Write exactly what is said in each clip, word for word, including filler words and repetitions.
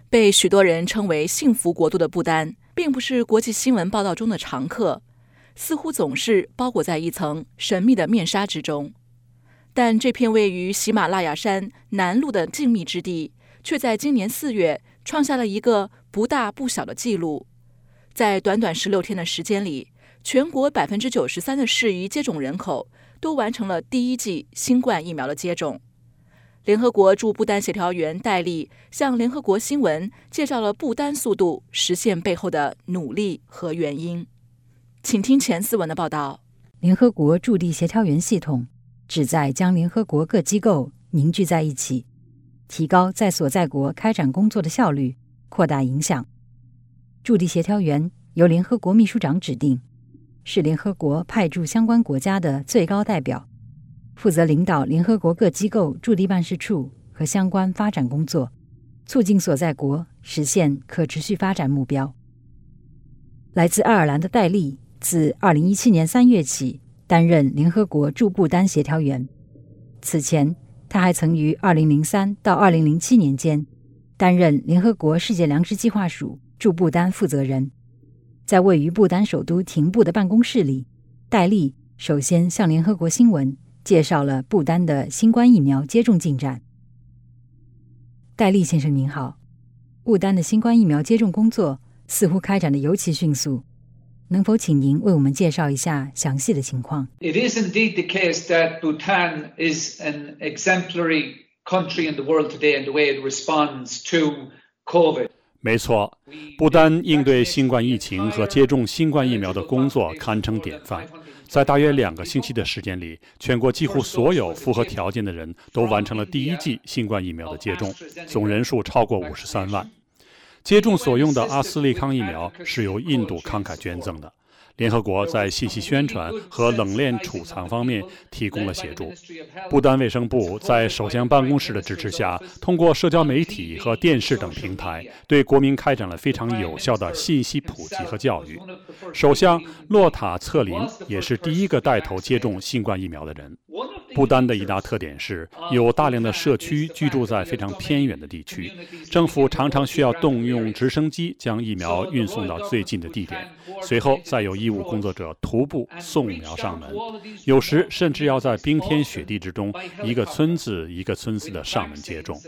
被许多人称为幸福国度的不丹，并不是国际新闻报道中的常客，似乎总是包裹在一层神秘的面纱之中。但这片位于喜马拉雅山南麓的静谧之地，却在今年四月创下了一个不大不小的纪录。在短短十六天的时间里，全国百分之九十三的适宜接种人口都完成了第一剂新冠疫苗的接种。联合国驻不丹协调员戴利向联合国新闻介绍了不丹速度实现背后的努力和原因。请听前四文的报道。 联合国驻地协调员系统旨在将联合国各机构凝聚在一起，提高在所在国开展工作的效率，扩大影响。驻地协调员由联合国秘书长指定，是联合国派驻相关国家的最高代表，负责领导联合国各机构驻地办事处和相关发展工作，促进所在国实现可持续发展目标。来自爱尔兰的戴利自二零一七年三月起担任联合国驻不丹协调员，此前他还曾于二零零三到二零零七年间担任联合国世界粮食计划署驻不丹负责人。在位于不丹首都廷布的办公室里，戴利首先向联合国新闻介绍了不丹的新冠疫苗接种进展。戴利先生您好，不丹的新冠疫苗接种工作似乎开展得尤其迅速，能否请您为我们介绍一下详细的情况？ It is indeed the case that Bhutan is an exemplary country in the world today in the way it responds to COVID. 没错，不丹应对新冠疫情和接种新冠疫苗的工作堪称典范。在大约两个星期的时间里，全国几乎所有符合条件的人都完成了第一剂新冠疫苗的接种，总人数超过五十三万。接种所用的阿斯利康疫苗是由印度慷慨捐赠的。联合国在信息宣传和冷链储藏方面提供了协助。不丹卫生部在首相办公室的支持下，通过社交媒体和电视等平台，对国民开展了非常有效的信息普及和教育。首相洛塔策林也是第一个带头接种新冠疫苗的人。不丹的一大特点是有大量的社区居住在非常偏远的地区，政府常常需要动用直升机将疫苗运送到最近的地点，随后再有医务工作者徒步送疫苗上门，有时甚至要在冰天雪地之中，一个村子一个村子的上门接种。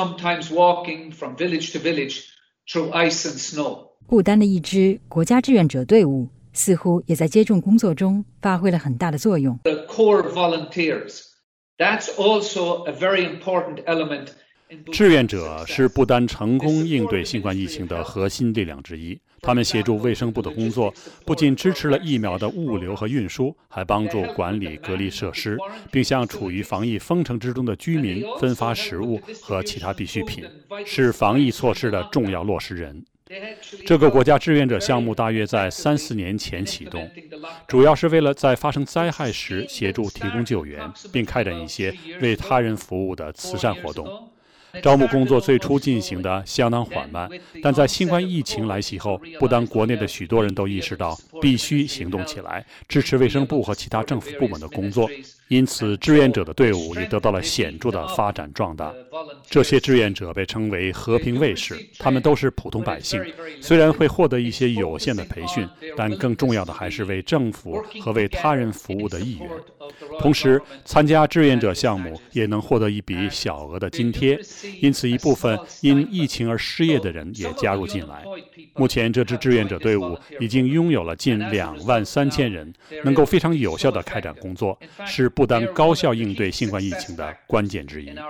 不丹的一支国家志愿者队伍似乎也在接种工作中发挥了很大的作用。 The core volunteers, that's also a very important element. 志愿者是不丹成功应对新冠疫情的核心力量之一。他们协助卫生部的工作，不仅支持了疫苗的物流和运输，还帮助管理隔离设施，并向处于防疫封城之中的居民分发食物和其他必需品，是防疫措施的重要落实人。这个国家志愿者项目大约在三四年前启动，主要是为了在发生灾害时协助提供救援，并开展一些为他人服务的慈善活动。招募工作最初进行的相当缓慢，但在新冠疫情来袭后，不丹国内的许多人都意识到必须行动起来，支持卫生部和其他政府部门的工作。因此，志愿者的队伍也得到了显著的发展壮大。这些志愿者被称为和平卫士，他们都是普通百姓，虽然会获得一些有限的培训，但更重要的还是为政府和为他人服务的意愿。同时，参加志愿者项目也能获得一笔小额的津贴，因此一部分因疫情而失业的人也加入进来。目前，这支志愿者队伍已经拥有了近两万三千人，能够非常有效地开展工作，是不丹高效应对新冠疫情的关键之一。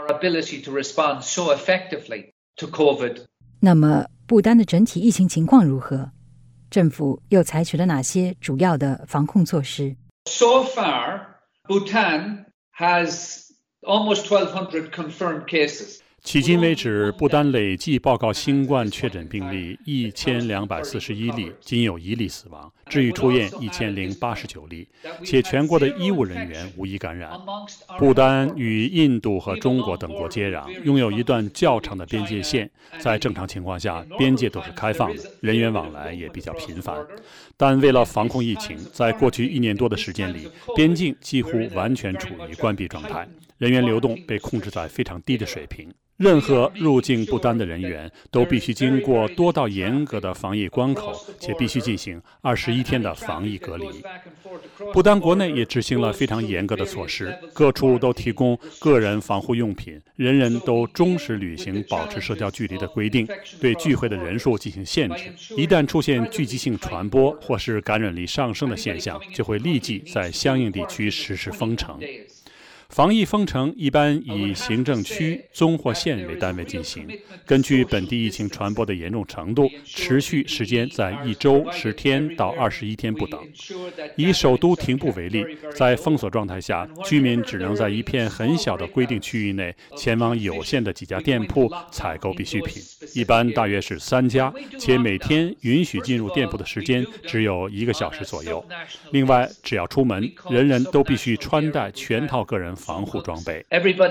那么，不丹的整体疫情情况如何？政府又采取了哪些主要的防控措施？ So far, Bhutan has almost twelve hundred confirmed cases. 迄今为止，不丹累计报告新冠确诊病例一千两百四十一例，仅有一例死亡， 至于出院一千零八十九例，且全国的医务人员无一感染。不丹与印度和中国等国接壤，拥有一段较长的边界线，在正常情况下，边界都是开放的，人员往来也比较频繁。但为了防控疫情，在过去一年多的时间里，边境几乎完全处于关闭状态，人员流动被控制在非常低的水平。任何入境不丹的人员都必须经过多道严格的防疫关口，且必须进行二十一天的防疫隔离。不丹国内也执行了非常严格的措施，各处都提供个人防护用品，人人都忠实履行保持社交距离的规定，对聚会的人数进行限制。一旦出现聚集性传播或是感染力上升的现象，就会立即在相应地区实施封城。防疫封城一般以行政区、宗或县为单位进行，根据本地疫情传播的严重程度，持续时间在一周、十天到二十一天不等。以首都廷布为例，在封锁状态下，居民只能在一片很小的规定区域内前往有限的几家店铺采购必需品，一般大约是三家，且每天允许进入店铺的时间只有一个小时左右。另外，只要出门，人人都必须穿戴全套个人防护装备。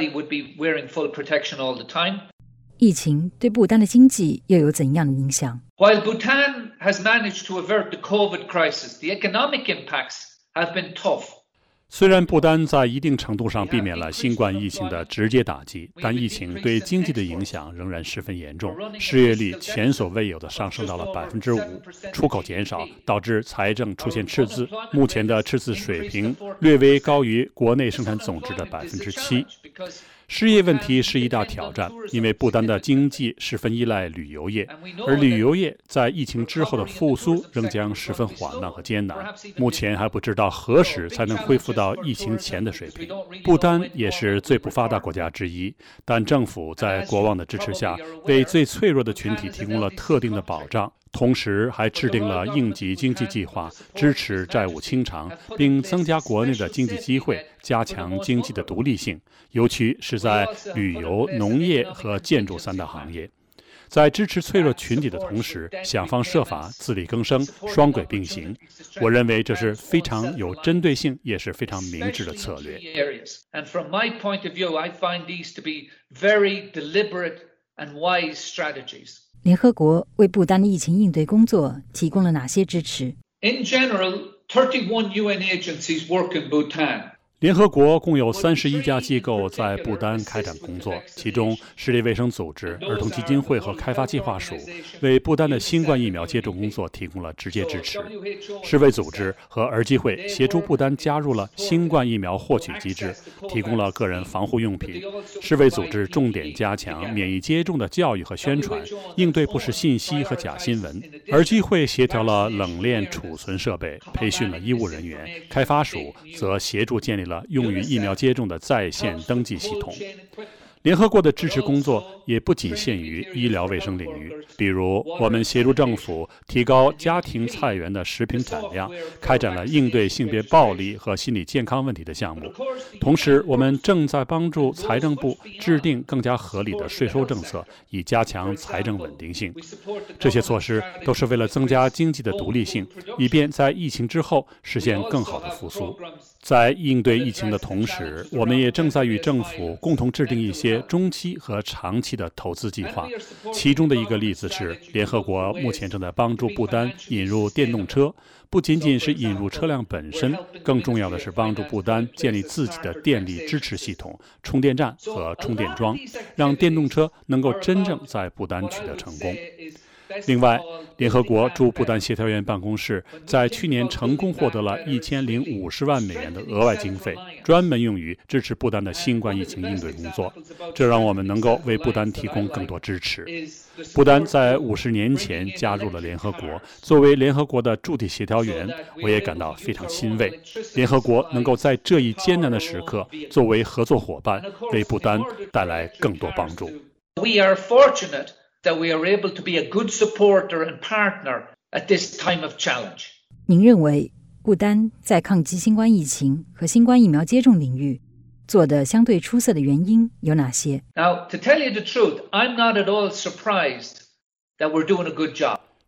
疫情对不丹的经济又有怎样的影响？ While Bhutan has managed to avert the COVID crisis, the economic impacts have been tough. 虽然不丹在一定程度上避免了新冠疫情的直接打击，但疫情对经济的影响仍然十分严重，失业率前所未有的上升到了百分之五，出口减少，导致财政出现赤字。目前的赤字水平略微高于国内生产总值的百分之七。失业问题是一大挑战，因为不丹的经济十分依赖旅游业，而旅游业在疫情之后的复苏仍将十分缓慢和艰难。目前还不知道何时才能恢复到疫情前的水平。不丹也是最不发达国家之一，但政府在国王的支持下，为最脆弱的群体提供了特定的保障。同时还制定了应急经济计划，支持债务清偿，并增加国内的经济机会，加强经济的独立性，尤其是在旅游、农业和建筑三大行业。在支持脆弱群体的同时，想方设法自力更生，双轨并行。我认为这是非常有针对性，也是非常明智的策略。 And from my point of view, I find these to be very deliberate and wise strategies. 联合国为不丹的疫情应对工作提供了哪些支持？ In general, thirty-one U N agencies work in Bhutan. 联合国共有三十一家机构在不丹开展工作，其中世界卫生组织、儿童基金会和开发计划署为不丹的新冠疫苗接种工作提供了直接支持。世卫组织和儿基会协助不丹加入了新冠疫苗获取机制，提供了个人防护用品。世卫组织重点加强免疫接种的教育和宣传，应对不实信息和假新闻。儿基会协调了冷链储存设备，培训了医务人员。开发署则协助建立了用于疫苗接种的在线登记系统。联合国的支持工作也不仅限于医疗卫生领域，比如我们协助政府提高家庭菜园的食品产量，开展了应对性别暴力和心理健康问题的项目。同时，我们正在帮助财政部制定更加合理的税收政策，以加强财政稳定性。这些措施都是为了增加经济的独立性，以便在疫情之后实现更好的复苏。在应对疫情的同时，我们也正在与政府共同制定一些中期和长期的投资计划。其中的一个例子是，联合国目前正在帮助不丹引入电动车，不仅仅是引入车辆本身，更重要的是帮助不丹建立自己的电力支持系统、充电站和充电桩，让电动车能够真正在不丹取得成功。另外，联合国驻不丹协调员办公室在去年成功获得了一千零五十万美元的额外经费，专门用于支持不丹的新冠疫情应对工作。这让我们能够为不丹提供更多支持。不丹在五十年前加入了联合国，作为联合国的驻地协调员，我也感到非常欣慰。联合国能够在这一艰难的时刻，作为合作伙伴，为不丹带来更多帮助。 We are fortunate that we are able to be a good supporter and partner at this time of challenge. 您认为不丹在抗击新冠疫情和新冠疫苗接种领域做得相对出色的原因有哪些？ Now, to tell you the truth, I'm not at all surprised that we're doing a good job.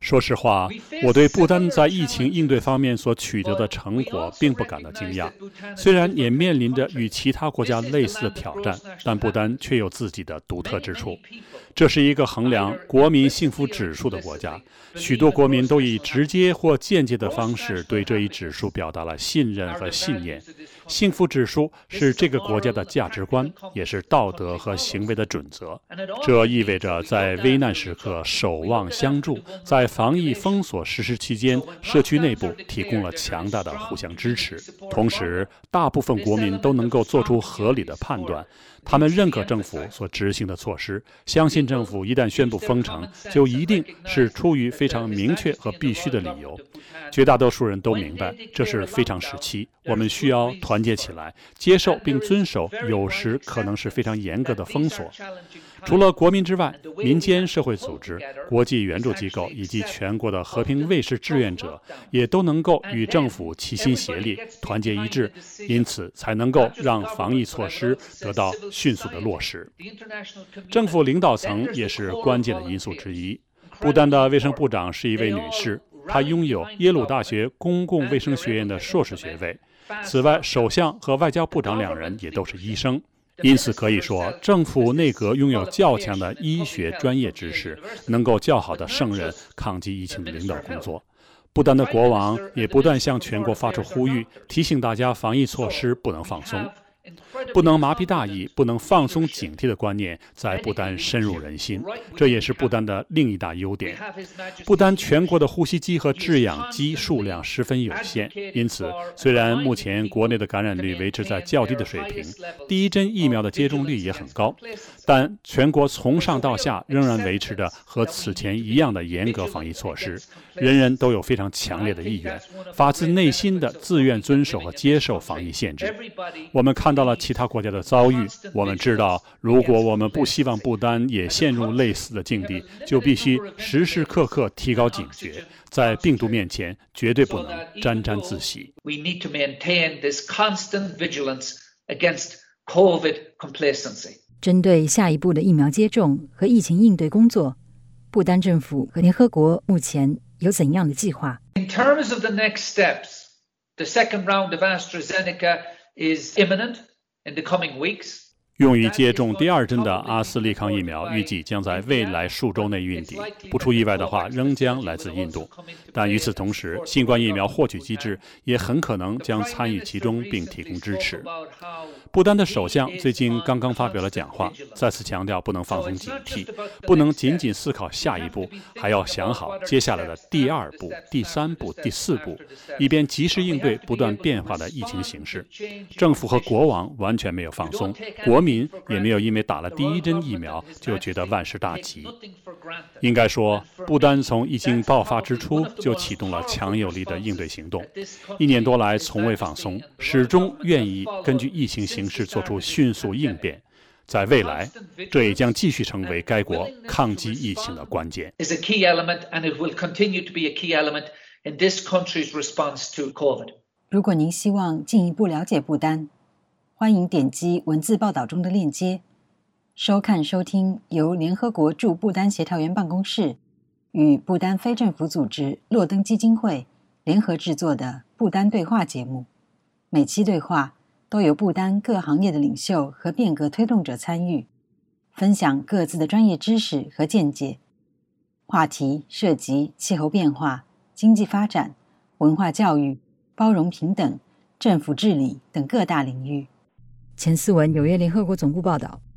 说实话，我对不丹在疫情应对方面所取得的成果并不感到惊讶。虽然也面临着与其他国家类似的挑战，但不丹却有自己的独特之处。这是一个衡量国民幸福指数的国家，许多国民都以直接或间接的方式对这一指数表达了信任和信念。幸福指数是这个国家的价值观，也是道德和行为的准则。这意味着在危难时刻守望相助，在防疫封锁实施期间，社区内部提供了强大的互相支持。同时，大部分国民都能够做出合理的判断，他们认可政府所执行的措施，相信政府一旦宣布封城，就一定是出于非常明确和必须的理由。绝大多数人都明白，这是非常时期，我们需要团结起来，接受并遵守有时可能是非常严格的封锁。除了国民之外，民间社会组织、国际援助机构以及全国的和平卫士志愿者也都能够与政府齐心协力、团结一致，因此才能够让防疫措施得到迅速的落实。政府领导层也是关键的因素之一。不丹的卫生部长是一位女士，她拥有耶鲁大学公共卫生学院的硕士学位。此外，首相和外交部长两人也都是医生。因此可以说，政府内阁拥有较强的医学专业知识，能够较好地胜任抗击疫情的领导工作。不丹的国王也不断向全国发出呼吁，提醒大家防疫措施不能放松。不能麻痹大意，不能放松警惕的观念在不丹深入人心，这也是不丹的另一大优点。不丹全国的呼吸机和制氧机数量十分有限，因此虽然目前国内的感染率维持在较低的水平，第一针疫苗的接种率也很高，但全国从上到下仍然维持着和此前一样的严格防疫措施，人人都有非常强烈的意愿，发自内心的自愿遵守和接受防疫限制。我们看到了其他国家的遭遇，我们知道，如果我们不希望不丹也陷入类似的境地，就必须时时刻刻提高警觉，在病毒面前绝对不能沾沾自喜。 We need to maintain this constant vigilance against COVID complacency. 针对下一步的疫苗接种和疫情应对工作，不丹政府和联合国目前有怎样的计划？ In terms of the next steps, the second round of AstraZeneca is imminent in the coming weeks. 用于接种第二针的阿斯利康疫苗预计将在未来数周内运抵，不出意外的话，仍将来自印度。但与此同时，新冠疫苗获取机制也很可能将参与其中并提供支持。不丹的首相最近刚刚发表了讲话，再次强调不能放松警惕，不能仅仅思考下一步，还要想好接下来的第二步、第三步、第四步，以便及时应对不断变化的疫情形势。政府和国王完全没有放松，国民也没有因为打了第一针疫苗就觉得万事大吉。应该说，不丹从疫情爆发之初就启动了强有力的应对行动，一年多来从未放松，始终愿意根据疫情形势做出迅速应变。在未来，这也将继续成为该国抗击疫情的关键。 Is a key element, and it will continue to be a key element in this country's response to COVID. 如果您希望进一步了解不丹，欢迎点击文字报道中的链接，收看收听由联合国驻不丹协调员办公室与不丹非政府组织洛登基金会联合制作的不丹对话节目。每期对话都有不丹各行业的领袖和变革推动者参与，分享各自的专业知识和见解。话题涉及气候变化、经济发展、文化教育、包容平等、政府治理等各大领域。前思文纽约联合国总部报道。